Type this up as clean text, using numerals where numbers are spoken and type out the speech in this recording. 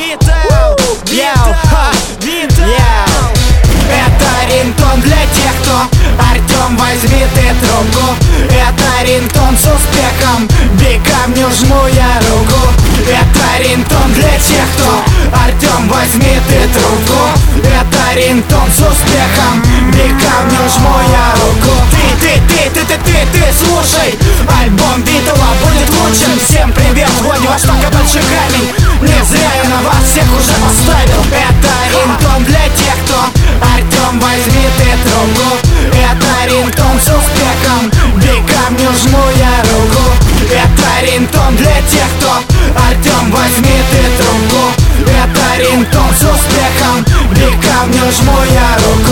Это рингтон для тех, кто Артем, возьми ты трубку. Это рингтон с успехом, бей камню, жму я руку. Это рингтон для тех, кто Артем, возьми ты трубку. Это рингтон с успехом, бей камню, жму я руку. Ты слушай, альбом Битлова будет лучшим. Всем привет, вот ваш большой камень. Не зря я на вас всех уже поставил. Это рингтон для тех, кто Артем, возьми ты трубку. Это рингтон с успехом, бей камню, жму я руку. Это рингтон для тех, кто Артем, возьми ты трубку. Это рингтон с успехом, бей камню, жму я руку.